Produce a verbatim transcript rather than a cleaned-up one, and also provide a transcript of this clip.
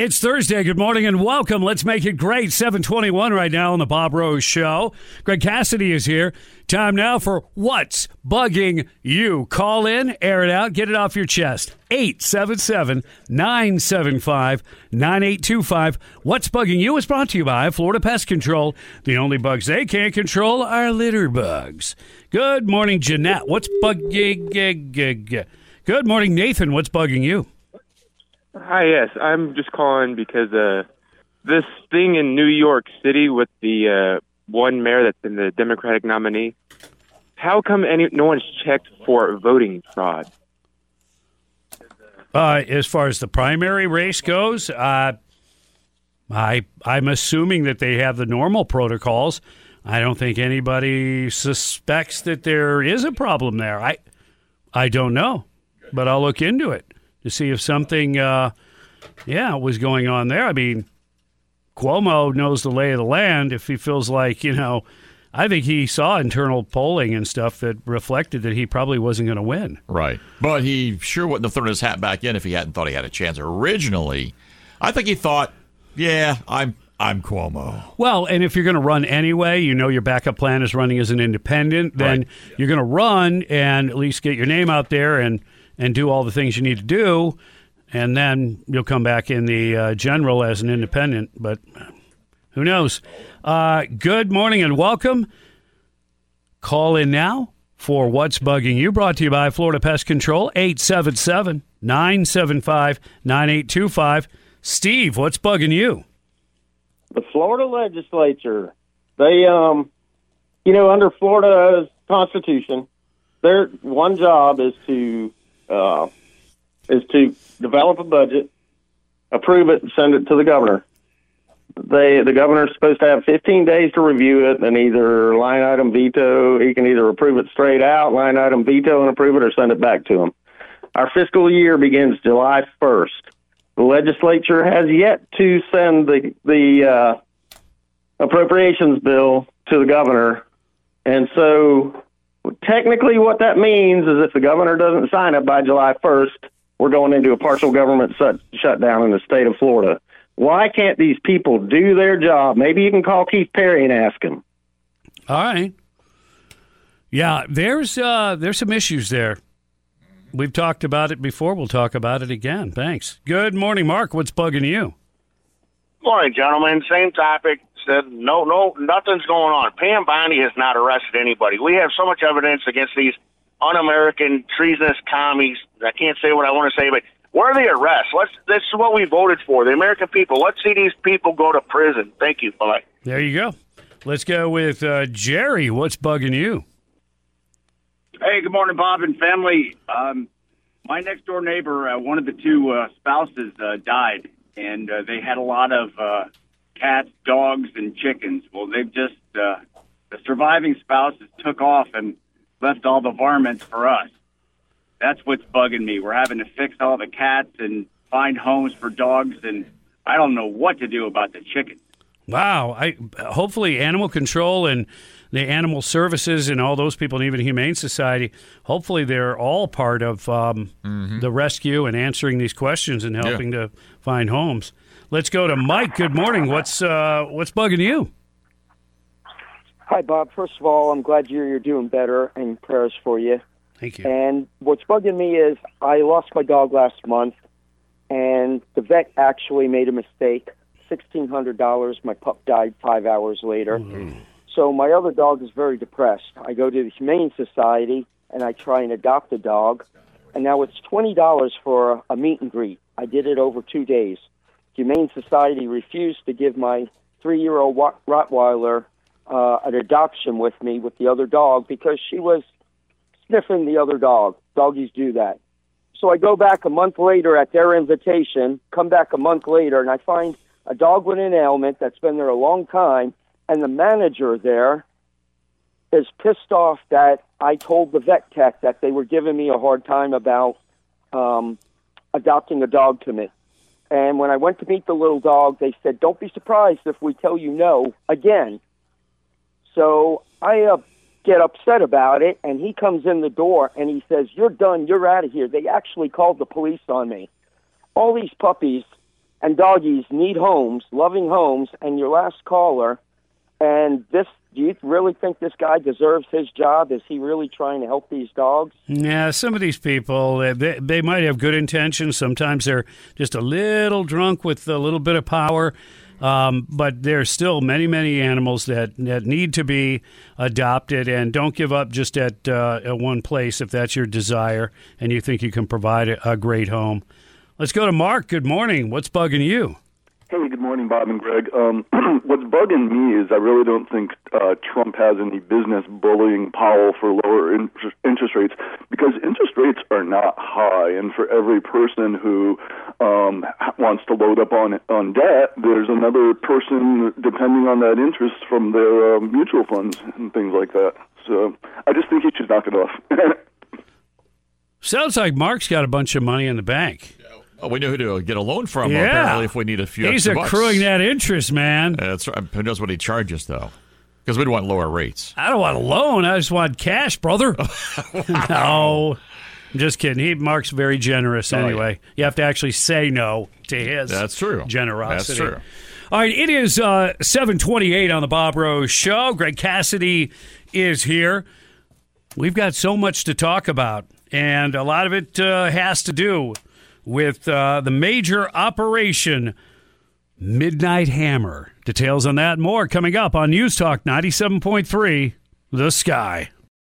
It's Thursday. Good morning and welcome. Let's make it great. seven twenty-one right now on the Bob Rose Show. Greg Cassidy is here. Time now for What's Bugging You. Call in, air it out, get it off your chest. eight seven seven, nine seven five, nine eight two five. What's Bugging You is brought to you by Florida Pest Control. The only bugs they can't control are litter bugs. Good morning, Jeanette. What's bugging? Good morning, Nathan. What's bugging you? Hi, yes. I'm just calling because uh, this thing in New York City with the uh, one mayor that's in the Democratic nominee, how come any no one's checked for voting fraud? Uh, as far as the primary race goes, uh, I, I'm assuming that they have the normal protocols. I don't think anybody suspects that there is a problem there. I, I don't know, but I'll look into it to see if something, uh, yeah, was going on there. I mean, Cuomo knows the lay of the land. If he feels like, you know, I think he saw internal polling and stuff that reflected that he probably wasn't going to win. Right. But he sure wouldn't have thrown his hat back in if he hadn't thought he had a chance. Originally, I think he thought, yeah, I'm I'm Cuomo. Well, and if you're going to run anyway, you know your backup plan is running as an independent, then right. You're going to run and at least get your name out there and and do all the things you need to do, and then you'll come back in the uh, general as an independent, but who knows? Uh, good morning and welcome. Call in now for What's Bugging You, brought to you by Florida Pest Control, eight seven seven, nine seven five, nine eight two five. Steve, what's bugging you? The Florida legislature, they, um, you know, under Florida's Constitution, their one job is to Uh, is to develop a budget, approve it, and send it to the governor. They, the governor is supposed to have fifteen days to review it and either line item veto. He can either approve it straight out, line item veto and approve it, or send it back to him. Our fiscal year begins July first. The legislature has yet to send the, the uh, appropriations bill to the governor, and so technically, what that means is if the governor doesn't sign it by July first, we're going into a partial government shut, shutdown in the state of Florida. Why can't these people do their job? Maybe you can call Keith Perry and ask him. All right. Yeah, there's uh, there's some issues there. We've talked about it before. We'll talk about it again. Thanks. Good morning, Mark. What's bugging you? Morning, gentlemen. Same topic. Said no, no, nothing's going on. Pam Bondi has not arrested anybody. We have so much evidence against these un-American, treasonous commies. I can't say what I want to say, but where are the arrests? Let's. This is what we voted for, the American people. Let's see these people go to prison. Thank you. Bye. There you go. Let's go with uh, Jerry. What's bugging you? Hey, good morning, Bob and family. Um, my next door neighbor, uh, one of the two uh, spouses uh, died, and uh, they had a lot of uh, cats, dogs, and chickens. Well, they've just, uh, the surviving spouses took off and left all the varmints for us. That's what's bugging me. We're having to fix all the cats and find homes for dogs, and I don't know what to do about the chickens. Wow. I hopefully animal control and the animal services and all those people, and even Humane Society, hopefully they're all part of um, mm-hmm. the rescue and answering these questions and helping yeah. to find homes. Let's go to Mike. Good morning. What's uh, what's bugging you? Hi, Bob. First of all, I'm glad you're, you're doing better, and prayers for you. Thank you. And what's bugging me is I lost my dog last month, and the vet actually made a mistake. sixteen hundred dollars. My pup died five hours later. Mm-hmm. So my other dog is very depressed. I go to the Humane Society, and I try and adopt a dog, and now it's twenty dollars for a meet and greet. I did it over two days. Humane Society refused to give my three-year-old Rottweiler uh, an adoption with me with the other dog because she was sniffing the other dog. Doggies do that. So I go back a month later at their invitation, come back a month later, and I find a dog with an ailment that's been there a long time, and the manager there is pissed off that I told the vet tech that they were giving me a hard time about um, adopting a dog to me. And when I went to meet the little dog, they said, don't be surprised if we tell you no again. So I uh, get upset about it, and he comes in the door, and he says, you're done, you're out of here. They actually called the police on me. All these puppies and doggies need homes, loving homes, and your last caller, and this, do you really think this guy deserves his job? Is he really trying to help these dogs? Yeah, some of these people, they, they might have good intentions. Sometimes they're just a little drunk with a little bit of power. Um, but there's still many, many animals that, that need to be adopted, and don't give up just at, uh, at one place if that's your desire and you think you can provide a, a great home. Let's go to Mark. Good morning. What's bugging you? Hey, good morning, Bob and Greg. Um, what's bugging me is I really don't think uh, Trump has any business bullying Powell for lower in- interest rates, because interest rates are not high, and for every person who um, wants to load up on on debt, there's another person depending on that interest from their uh, mutual funds and things like that. So I just think he should knock it off. Sounds like Mark's got a bunch of money in the bank. Oh, we know who to get a loan from, Yeah. apparently, if we need a few He's extra bucks. accruing that interest, man. Uh, that's right. Who knows what he charges, though? Because we'd want lower rates. I don't want a loan. I just want cash, brother. No. I'm just kidding. He Mark's very generous Oh, anyway. yeah. You have to actually say no to his That's true. generosity. That's true. All right, it is uh, seven twenty-eight on the Bob Rose Show. Greg Cassidy is here. We've got so much to talk about, and a lot of it uh, has to do with uh, the major operation Midnight Hammer. Details on that and more coming up on News Talk ninety-seven point three, The Sky.